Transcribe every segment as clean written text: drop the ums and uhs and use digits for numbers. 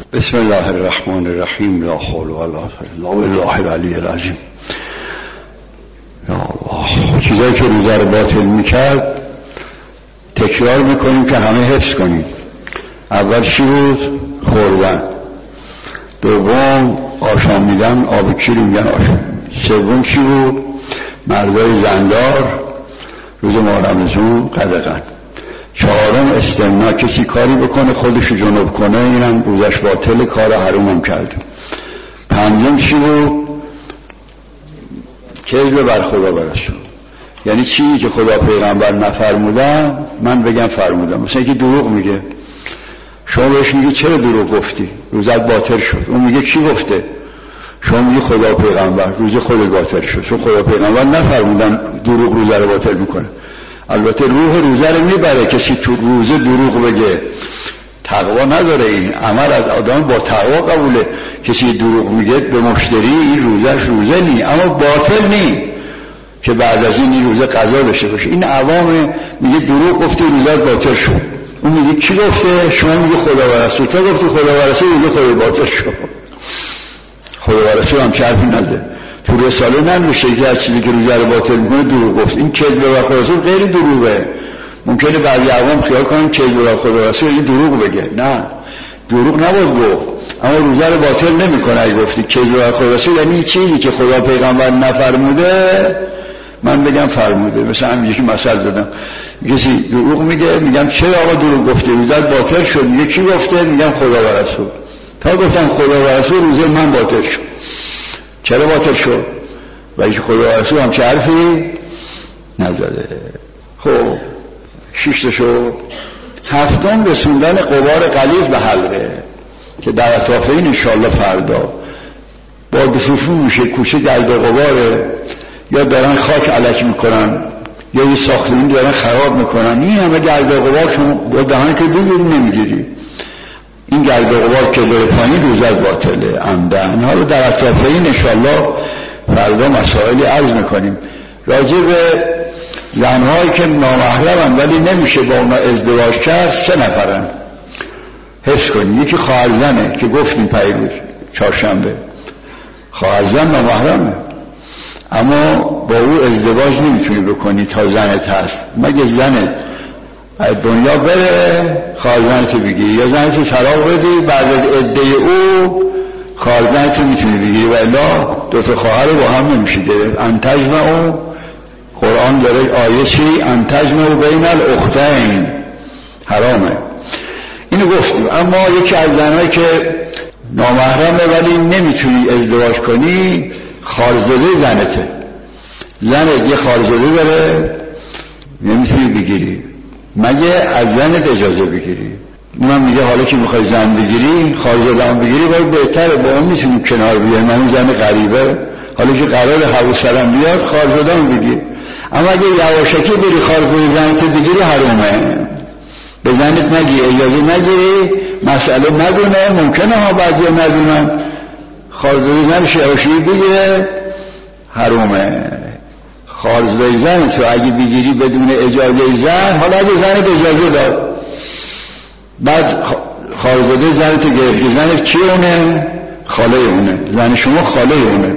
بسم الله الرحمن الرحیم. لا حول ولا قوة الا بالله العلی العظیم. یا الله، چیزایی که روزه رو باطل میکرد تکرار میکنیم که همه حفظ کنیم. اول چی بود؟ خوردن. دوم آشامیدن، آب کیلو میگن آشام. سوم چی بود؟ مردای زندار روز محرم زون قدغن. چهارم استمنا، کسی کاری بکنه خودشو جنوب کنه اینم روزش باطل، کار حرومم کرد. پنجم چی بود؟ کذب بر خدا و رسول، یعنی چیزی که خدا پیغمبر نفرمودن من بگم فرمودم. مثلا یکی دروغ میگه، شما بهش میگی چرا دروغ گفتی؟ روزت باطل شد. اون میگه کی گفته؟ شما میگی خدا پیغمبر، روز خود باطل شد، چون خدا پیغمبر نفرمودن دروغ روزه رو باطل میکنه. البته روح روزه رو میبره. کسی تو روزه دروغ بگه تقوا نداره. این عمل از آدم با تقوا قبوله. کسی دروغ میگه به مشتری این روزش روزه نی، اما باطل نی که بعد از این روزه قضا داشته باشه. این عوام میگه دروغ گفتی روزت باطل شد. اون میگه کی گفته؟ شما میگه خدا و رسول. تا گفتی خدا و رسول میگه خدا باطل شد. خدا و رسول هم چرفی نده. تو رساله ننوشته که هر چیزی که روزه رو باطل میکنه دروغ گفت. این کذب بر خدا و رسول غیر دروغه. ممکنه بعضی عوام خیال کنن کذب بر خدا و رسول این دروغ بگه. نه، دروغ نباید گفت، اما روزه رو باطل نمیکنه. اگه گفتی کذب بر خدا و رسول یعنی چیزی که خدا پیغمبر نفرموده من بگم فرموده. مثلا همین یکی مثل زدم، کسی دروغ میگه میگم چرا آقا دروغ گفتی؟ روزه باطل شد. میگه کی گفته؟ میگم خدا و رسول. تا گفتم خدا و رسول روزه من باطل شد. چرا باطل شد؟ و اینکه خدا و رسول هم چه حرفی نزده. خب 6 تا شد. هفتم رسوندن غبار غلیظ به حلقه که در اطراف این انشاءالله فردا با دفوفون میشه کوچه گرد و غباره، یا دارن خاک علک میکنن یا یه ساختمون دارن خراب میکنن. این همه گرد و غبار شما با دهان که دیگری نمیگیری. این گرد و غبار که بره پایین روزت باطله عمدن. حالا در اطراف این انشاءالله فردا مسائلی عرض میکنیم راجع به زنهایی که نامحرمن ولی نمیشه با اونا ازدواج کرد. 3 نفرن، حفظ کنیم. یکی خواهرزنه که گفتیم پیروز چهارشنبه، خواهرزن نامحرمه اما با او ازدواج نمیتونی بکنی تا زنت هست. مگه زنت دنیا بره خواهرزنتو بگیری، یا زنتو طلاق بدی بعد از عده او خواهرزنتو میتونی بگیری، و الا 2 تا خواهر با هم نمیشه گرفت. انتجمعوا، قرآن داره آیه چی؟ انتجمعوا بین الاختین، حرامه. اینو گفتیم. اما یکی از زنهایی که نامحرمه ولی نمیتونی ازدواج کنی، خالزاده زنته. زنت یه خالزاده داره نمیتونی بگیری مگه از زنت اجازه بگیری. اونم میگه حالا که میخوای زن بگیری، خالزاده‌ام بگیری، باید بهتره با اون میتونی کنار بیای. من اون زن غریبه، حالا که قرار حواسرم بیاد خالزاده‌ام بگیر. اما اگه یواشکی بری خالزاده زنت بگیری حرومه. به زنت نگی، اجازه نگیری، مسئله ندونه. ممکنه ها بعضی ندونن خالزاده زنش یواشکی بگیره، حرومه. خالزاده زن تو اگه بگیری بدون اجازه زن، حالا اگه زنت اجازه داد بعد خالزاده زن تو گرفتی، زنت کی اونه؟ خاله اونه. زن شما خاله اونه.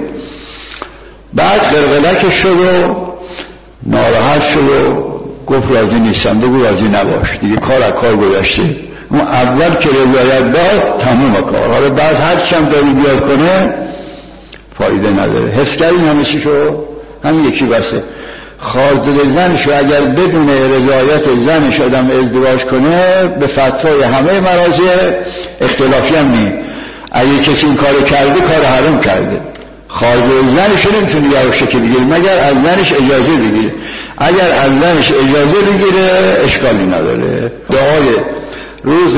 بعد قرقلک شد و ناراحت شد و گفت راضی نیستم. بگو راضی نباش دیگه، کار از کار گذشته. اون اول که رضایت داد تموم کار. حالا بعد هر چند داری بیاد کنه فایده نداره. حس کردین همه چی شد؟ هم یکی بسه. خالزاده زنشو اگر بدون رضایت زنش آدم ازدواج کنه به فتوای همه مراجع اختلافی هم نی. اگه کسی این کارو کرده کار حرام کرده. خالزاده زنشو نمیتونه یواشه که بگیره مگر از زنش اجازه بگیره. اگر از زنش اجازه بگیره اشکالی نداره. دعای روز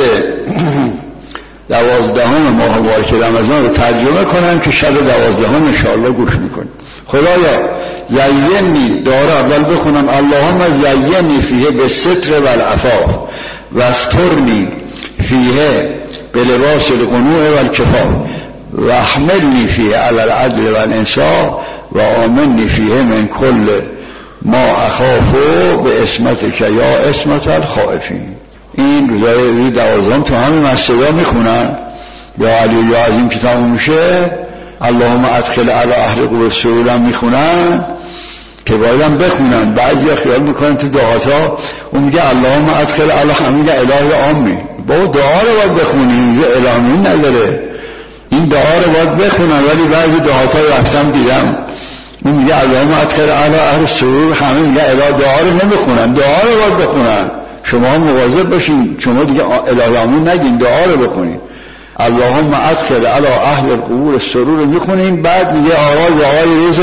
12 ماه مبارک رمضان رو ترجمه کنم که شب 12 انشاءالله گوش میکنیم. خدایا زینی، داره اول بخونم. اللهم زینی فیه بالستر والعفاف واسترنی فیه بلباس القنوع والکفاف واحملنی فیه علی العدل والانصاف وآمنی فیه من کل ما اخافو به اسمتک یا اسمت الخائفین. این روزای 12 تو همین مسجدها میخونن یا علی یا عظیم که تموم میشه اللهم ادخل علی اهل قبور السرور هم میخونن که بایدم بخونن. بعضی ها خیال میکنن تو دعاتا اون میگه اللهم ادخل علی همین اله عامی، بابا دعا رو باید بخونیم، یه الهی نداره، این دعا رو باید بخونن. ولی بعضی دعاتا رفتم دیدم اون میگه اللهم ادخل علی اهل السرور، همه میگه اله، دعا رو نمیخونن، دعا رو باید بخونن. شما مواظب باشین، شما دیگه اله عامی نگین، دعا رو بخونین. اللهم ادخل علی اهل القبور السرور رو میخونین. بعد میگه آقای روز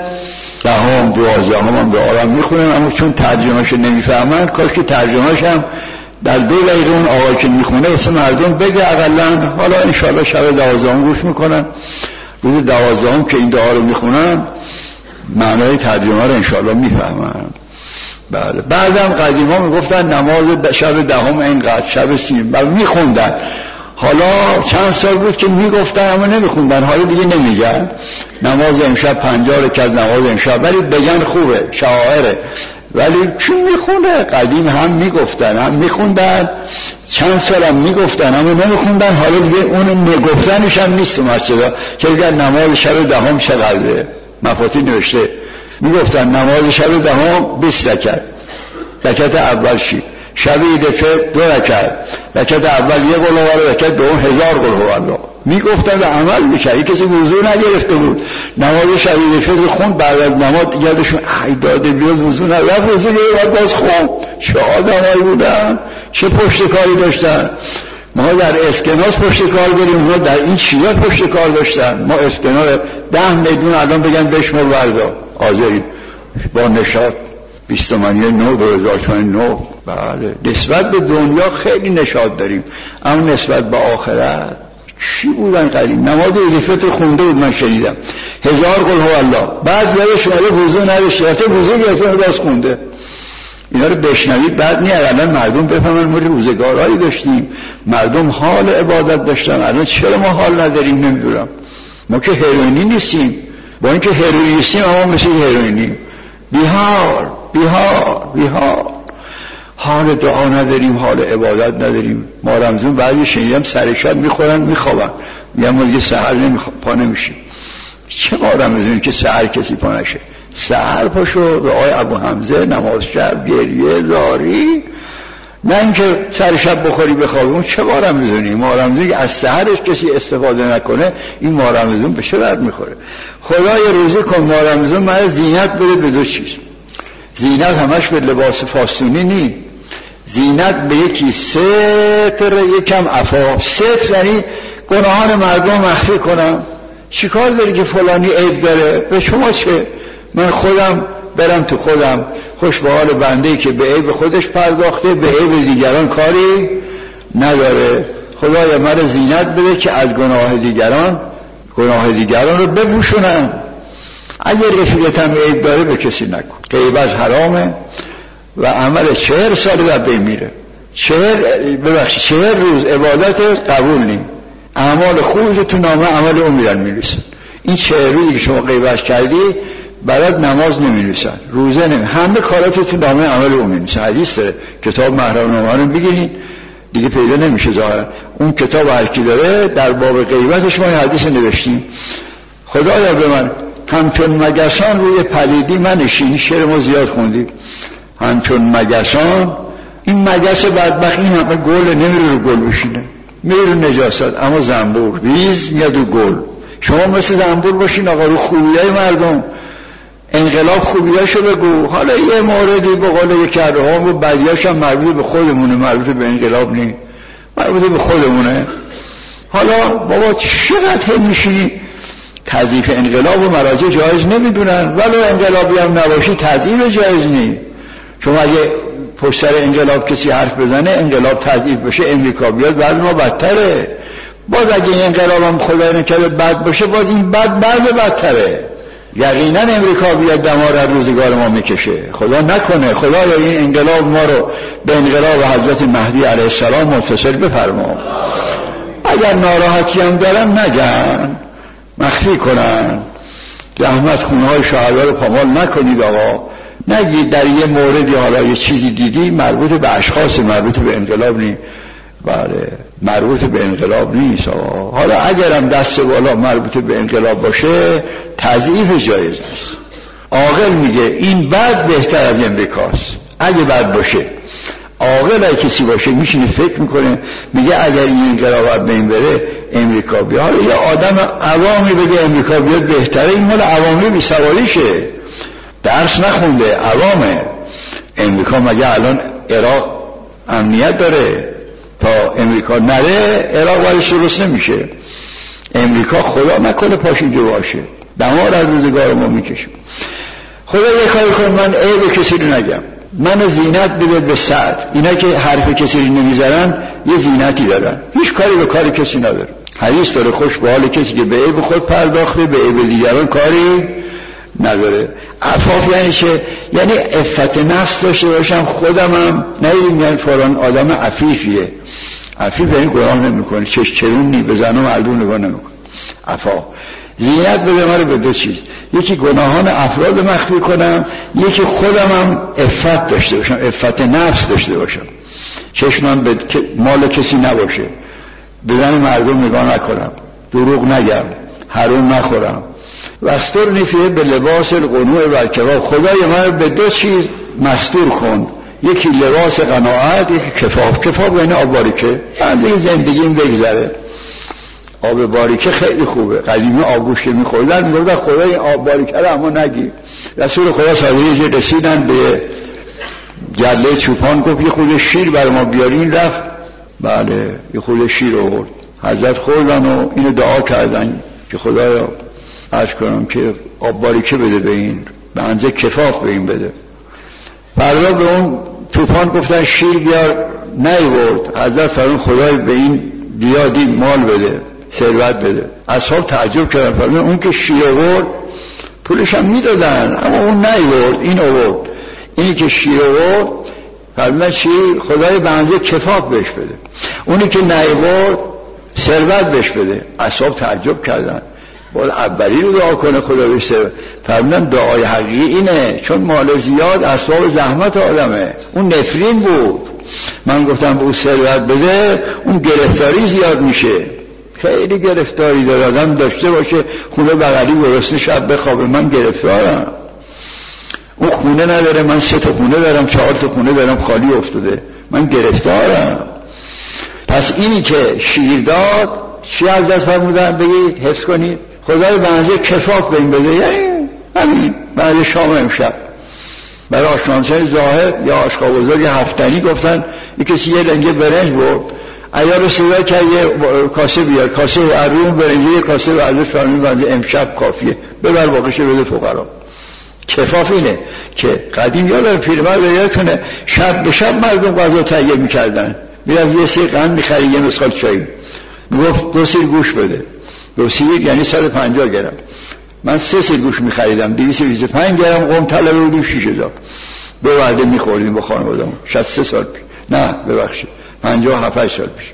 دهم 12 هم دعا رو میخونن، اما چون ترجمهش نمیفهمن کاش که ترجمهش هم در 2 دقیقه اون آقای که میخونه واسه مردم بگه اقلن. حالا انشاءالله شب 12 گوش میکنن، روز 12 که این دعا رو میخونن معنای ترجمه رو انشاءالله میفهمن. بله. بعدم قدیما میگفتن نماز شب 10 اینقدر، شب 30 میخوندن. حالا چند سال بود که میگفتن اما نمیخوندن، حالا دیگه نمیگن. نماز امشب 50 رکعت نماز امشب، ولی بگن خوبه، شعائره، ولی چی میخونه؟ قدیم هم میگفتن هم میخوندن، چند سال هم میگفتن اما نمیخوندن. حالا دیگه اون نگفتنش هم نیست تو مسجد که بگن نماز شب 10 چقدره. مفاتیح نوشته میگفتن نماز شب 10 20 رکعت، رکعت اول چی؟ شب عید فطر 2 رکعت، رکعت اول 1 قل هو، رکعت دوم 1000 قل هو الله. میگفتن و عمل میکرد. کسی وضو نگرفته بود، نماز شب عید فطر خوند، بعد از نماز یادشون ای داده بیاد وضو نگرفت، وضو گرفت باز خوند. چه آدمایی بودن، چه پشت کاری داشتن. ما در اسکناس پشت کار بریم، ما در این چیزا پشت کار داشتن. ما اسکناس 10 میلیون الان بگن بشمر وردا حاضرین با نشاط 20 تومانی نو 2000 تومانی نو. بله. نسبت به دنیا خیلی نشاط داریم، اما نسبت به آخرت چی بودن قدیم؟ نماز عید فطر خونده بود، من شنیدم 1000 قل هو الله. بعد یادش اومده وضو نداشته، البته وضو گرفته باز خونده. اینا رو بشنوید بعد نیاد الان مردم بفهمن ما روزگارایی داشتیم، مردم حال عبادت داشتن، الان چرا ما حال نداریم نمیدونم. ما که هروئینی نیستیم، با اینکه هروئینی نیستیم اما مثل هروئینی بیهار حال دعا نداریم، حال عبادت نداریم. ما رمضان بعضی شنیدم سر شب میخورن میخوابن، میگن ما دیگه سحر پا نمیشیم. چه ما رمضان که سحر کسی پا نشه؟ سحر پاشو به آقای ابو حمزه، نماز شب، گریه زاری، نه اینکه سر شب بخوری بخوابی. اون چه ما رمضانی؟ ما رمضانی که از سحرش کسی استفاده نکنه این ما رمضان به چه درد میخوره؟ خدای روزی کن ما رمضان من زینت بده به 2 چیز. زینت همش به لباس فاستونی نی، زینت به یکی ستر، یکم عفاف. ستر یعنی گناهان مردم مخفی کنم. چیکار داری که فلانی عیب داره؟ به شما چه؟ من خودم برم تو خودم، خوش به حال بنده‌ای که به عیب خودش پرداخته، به عیب دیگران کاری نداره. خدایا مرا زینت بده که از گناه دیگران رو بپوشونم. اگر رفیقتم عیب داره به کسی نکن. غیبت حرامه و عمل 40 سال بعد میره. 40 روز عبادت قبول نیم، اعمال خوب تو نامه عمل اون میرن میرسن. این 40 روزی که شما غیبت کردی برات نماز نمی‌نویسن، روزه همه کارات تو نامه عمل اون می‌نویسن. حدیث داره، کتاب محرم‌نامه رو بگیرین دیگه پیدا نمیشه ظاهرا. اون کتاب هر کی داره در باب غیبتش ما حدیث نوشتیم. خدایا به من همچون مگسان روی پلیدی منشین. شعر ما زیاد خوندیم. همچون مگسان، این مگس بدبخت این همه گل نمیره رو گل بشینه، میره رو نجاست، اما زنبور ریز میاد رو گل. شما مثل زنبور باشین آقا، رو خوبیای مردم، انقلاب خوبیاشو بگو. حالا یه موردی به قول کرده ها و بدیاش هم مربوط به خودمونه، مربوط به انقلاب نیست، مربوط به خودمونه. حالا بابا چقدر هم میشینی تضعیف انقلاب و مراجع جایز نمیدونن، ولو انقلابی هم نباشی تضعیف جایز نیست. شما اگه پشت سر انقلاب کسی حرف بزنه، انقلاب تضعیف بشه، امریکا بیاد، بعد ما بدتره. باز اگه این انقلاب هم خدای نکرده بد باشه، باز این بدتره. یقینا امریکا بیاد دمار روزگار ما میکشه، خدا نکنه. خدایا این انقلاب ما رو به انقلاب حضرت مهدی علیه السلام متصل بفرما. اگر ناراحتی هم دارن نگن، مخفی کنن. رحمت خونهای شهدا رو پامال نکنید آقا. نگید در یه موردی حالا یه چیزی دیدی مربوط به اشخاص، مربوط به انقلاب نیست. بله مربوط به انقلاب نیست. حالا اگرم دست بالا مربوط به انقلاب باشه تضعیف جایز نیست. عاقل میگه این بد بهتر از امریکاست اگه بد باشه. عاقل اگه کسی باشه میشینه فکر میکنه میگه اگر این انقلاب بین بره امریکا بیاد. حالا یه آدم عوامی بگه امریکا بیاد بهتره، این مال عوامی بیسوالیشه، درس نخونده، عوامه. امریکا مگه الان عراق امنیت داره؟ تا امریکا نره عراق ورش درست نمیشه. امریکا خدا نکنه پاش اینجا باشه، دمار از روزگار ما میکشم. خدا یه کاری کن من عیب کسی رو نگم، من زینت بده به سعد. اینا که حرف کسی رو نمیذارن یه زینتی دارن، هیچ کاری به کار کسی نداره. حدیث داره خوش به حال کسی که به عیب خود پرداخته به عیب دیگران کاری نداره. عفاف یعنی چه؟ یعنی عفت نفس داشته باشم. خودم هم ندیدیم یعنی فلان آدم عفیفیه. عفیف یعنی گناه نمیکنه، چرونی به زن و مردم نگاه نمیکنه. عفاف زینت بده ما رو به دو چیز، یکی گناهان افراد مخفی کنم، یکی خودم هم عفت داشته باشم، عفت نفس داشته باشم، چشمم به مال کسی نباشه، به زن مردم نگاه نکنم، دروغ نگم، حرام نخورم. وسترنی فیه به لباس القنوع و الکفاف. خدای من رو به دو چیز مستور کن، یکی لباس قناعت، یکی کفاف. کفاف یعنی آب باریکه، دیگه زندگیم بگذره. آب باریکه خیلی خوبه. قدیمی آبگوش که میخوردن میگفتن خدای آب باریکه رو اما نگیر. رسول خدا صادقی که رسیدن به گله چوپان گفت یه خود شیر برای ما بیارین. رفت بله یه خود شیر آورد. حضرت خوردن و اینو دعا کردن که خدایا عرض کنم که آب باریکه بده به این، به اندازه کفاف به این بده. فردا به اون چوپان گفتن شیر بیار، نیورد. حضرت فرمود خدای به این بیادی مال بده، ثروت بده. اصحاب تعجب کردن، فرمود اون که شیر آورد پولش هم میدادن اما اون نیورد، این آورد. اینی که شیر آورد فرمود شیر خدای به اندازه کفاف بهش بده، اونی که نیورد ثروت بهش بده. اصحاب تعجب کردن، باید اولی رو دعا کنه خدا بهش. فرمودن دعای حقیقی اینه، چون مال زیاد اسباب زحمت آدمه، اون نفرین بود. من گفتم به اون ثروت بده، اون گرفتاری زیاد میشه. خیلی گرفتاری داره آدم داشته باشه خونه بغلی گرسنه شب بخوابه. من گرفتارم، اون خونه نداره، من 3 تا خونه دارم، 4 تا خونه دارم خالی افتاده، من گرفتارم. پس اینی که شیر داد چی از دست فرمودن؟ بگید حفظ کنید خدای به اندازه کفاف به این بده. یعنی همین بعد شام امشب برای آشنامسای زاهد یا آشقابزرگ هفتنی گفتن یک کسی یه لنگه برنج برد، عیار صدا کرد یه کاسه بیار، کاسه اروم برنج یه کاسه به ارزش فرمید بنده امشب کافیه، ببر باقیشه بده فقرا. کفاف اینه که قدیم یادم پیرمرد یادتونه شب به شب مردم غذا تهیه میکردن، میرم یه سیر قند میخرید یه نسخال چایی، میگفت 2 سیر گوش بده. 2 سیر یعنی 150 گرم. من 3 سیر گوش میخریدم 225 گرم، قوم طلبه بودیم 6000 به وعده میخوردیم با خانواده‌مون. 63 سال پیش، نه ببخشید 57 سال پیش،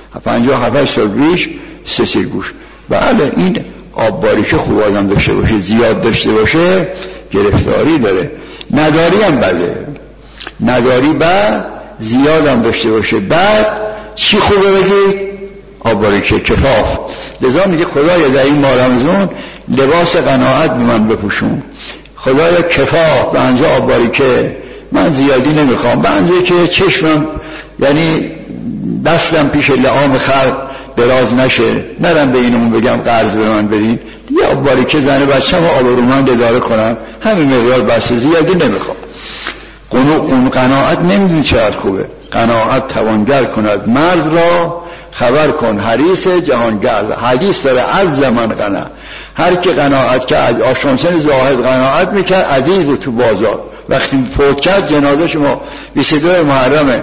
57 سال پیش 3 سیر گوش. بله این آب باریکه خوب آدم داشته باشه، زیاد داشته باشه گرفتاری داره. نداری هم بله، نداری بعد زیاد هم داشته باشه بعد چی خوبه بگید؟ آب باریکه، کفاف. لذا میگه خدایا در این ماه رمضان لباس قناعت به من بپوشون، خدایا کفاف به اندازه آب باریکه، من زیادی نمیخوام، به اندازه که چشمم یعنی دستم پیش لعام خلق دراز نشه، نرم به اینمون بگم قرض به من بدین، دیگه آب باریکه زن بچه‌م و آب رومند اداره کنم، همین مقدار بس، زیادی نمیخوام. اون قناعت نمیدونی چقدر خوبه. قناعت توانگر کند مرد را، خبر کن حریص جهانگر. حدیث داره از زمان قناع، هر کی قناعت کرد، آشامسن زاهد قناعت میکرد عزیز بود تو بازار. وقتی فوت کرد جنازه شما 22 محرم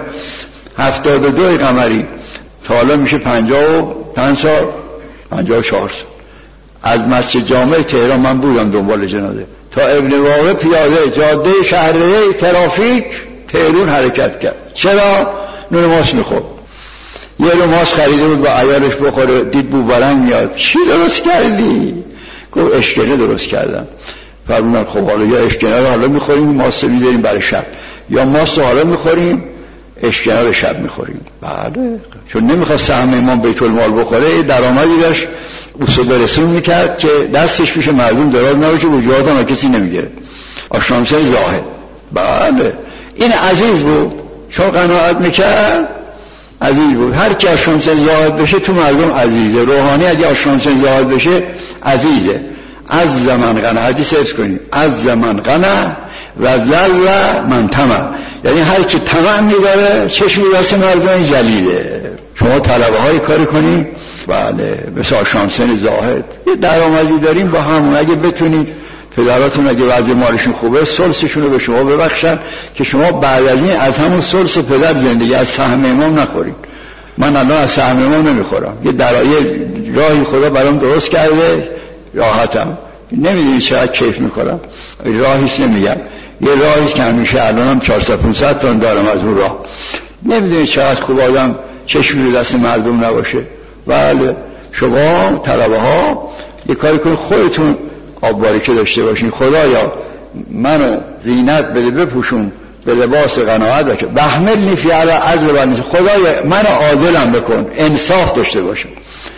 72 قمری تا حالا میشه 55 سال 54 سال. از مسجد جامع تهران من بودم دنبال جنازه تا ابن واقع پیاده جاده شهریه ترافیک تهرون حرکت کرد. چرا؟ نون ماست میخورد. یه رو ماست خریده بود با عیالش بخوره، دید بوبرنگ میاد. چی درست کردی؟ گفت اشکنه درست کردم. فرمودن خب حالا یا اشکنه رو حالا میخوریم ماست میذاریم برای شب، یا ماست رو حالا میخوریم اشکنار شب میخوریم. بله، چون نمیخواست سهم امام بیت المال بخوره، درآمدی داشت اصول برسون میکرد که دستش پیش مردم دراز نباشه، وجوهات هم کسی نمیگیره. آشنامسه زاهد. بله، این عزیز بود، چون قناعت میکرد عزیز بود. هر کی آشنامسه زاهد بشه تو مردم عزیزه. روحانی اگه آشنامسه زاهد بشه عزیزه. از زمان قنا، حدیث حفظ کنید، از زمان قنا و ذل من طمع، یعنی هر کی طمع می‌داره چشم واسه مردم ذلیله. شما طلبه های کاری کنید، بله، مثل آشنامسه زاهد یه درآمدی داریم با همون. اگه بتونید پدراتون اگه وضع مالشون خوبه سلسشون رو به شما ببخشن که شما بعد از این از همون سلس پدر زندگی از سهم امام نخورید. من الان از سهم امام نمیخورم، یه راهی خدا برام درست کرده، راحتم. نمیدونی چقدر کیف میکنم. راهیست نمیگم، یه راهیست که همیشه الانم 400-500 تن دارم از اون راه. نمیدونی چقدر خوب آدم چشمی دست مردم نباشه. بله، شما طلبه ها یه کاری کنید خودتون آب باریکه داشته باشین. خدایا منو زینت بده، بپوشون به لباس قناعت بکن، بحملنی فی علی عجل بنی، خدایا منو عادلم بکن، انصاف داشته باشم.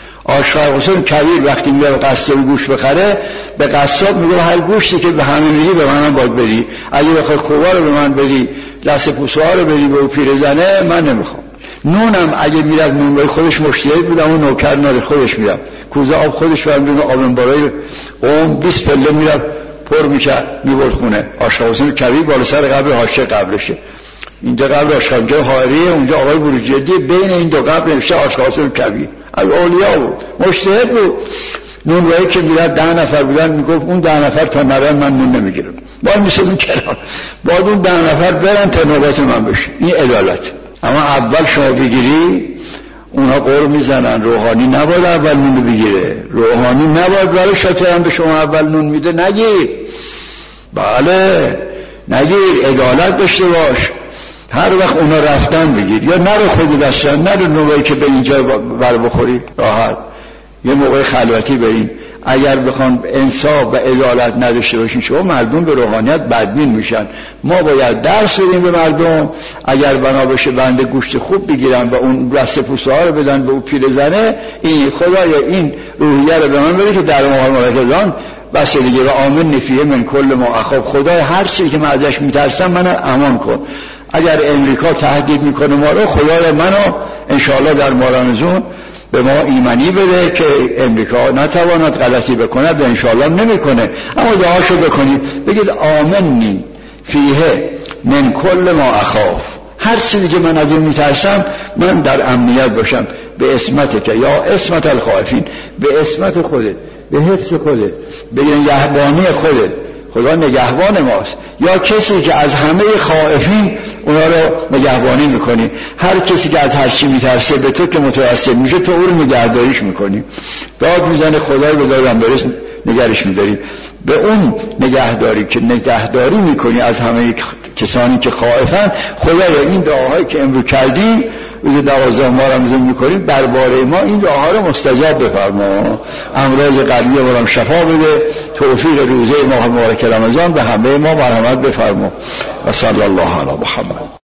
آشقر حسین کبیر وقتی میره به قصاب گوش بخره، به قصاب میگه هر گوشتی که به همه میدی به منم باید بدی. اگه بخوای خوبا رو به من بدی، دست پوسوها رو بدی به پیرزنه، من نمیخوام. نونم اگه میرد نون برای خودش مشتری بودم و نوکر نداره، خودش میرم کوزه آب خودش فرمودن آب برای قوم 20 پله میرم پر میکرد میبرد خونه. آشقر حسین کبیر بالا سر قبر حاشیه قبرشه. اینجا قبر آشقر حائریه، اونجا آقای بروجردی، بین این دو قبر نوشته آشقر حسین کبیر. از اولیا بود، مجتهد بود. نون رایی که میرد 10 نفر بودن، میگفت اون 10 نفر تا نرن من نون نمیگیرم، باید میسونم کنار، باید اون 10 نفر برن تا نوبت من بشه. این عدالت. اما اول شما بگیری اونا قور میزنن. روحانی نباید اول نون بگیره، روحانی نباید برای شاطران به شما اول نون میده. نگیر، بله نگیر، عدالت داشته باش. هر وقت اونا رفتن بگیر، یا نرو خودی دستن، نرو نوعی که به اینجا بر بخوری راحت. یه موقع خلوتی برین. اگر بخوان انصاف و عدالت نداشته باشین شما، مردم به روحانیت بدبین میشن. ما باید درس بدیم به مردم. اگر بنا بشه بنده گوشت خوب بگیرن و اون دست پوسته ها رو بدن به اون پیرزنه، این خدایا این روحیه رو به من بده که در مقام بس دیگه و آمن نفیه من کل ما اخاف. خدای هر چیزی که من ازش میترسم منو امان کن. اگر امریکا تهدید میکنه ما رو، خدای منو انشاءالله در مارانزون به ما ایمانی بده که امریکا نتواند غلطی بکند و انشاءالله نمیکنه. اما دعاشو بکنید، بگید آمنی فیه من کل ما اخاف. هر چیزی که من از این میترسم من در امنیت باشم به اسمت که یا اسمت الخائفین، به اسمت خودت، به حفظ خودت، به نگهبانی خودت. خدا نگهبان ماست. یا کسی که از همه خائفین اونا رو نگهبانی میکنی. هر کسی که از هر چی میترسه به تو که متوسل میشه، تو او رو نگهداریش میکنی. داد میزنه خدای به دادم برس نگرش میداری. به اون نگهداری که نگهداری میکنی از همه کسانی که خائفن، خدایا این دعاهایی که امروز کردیم روز 12 ماه رمضان میکنیم درباره ما، این دعاها رو مستجاب بفرما. امراض قلبی ما رو شفا بده. توفیق روزه ماه مبارک رمضان به همه ما مرحمت بفرما. و صلی الله علی محمد.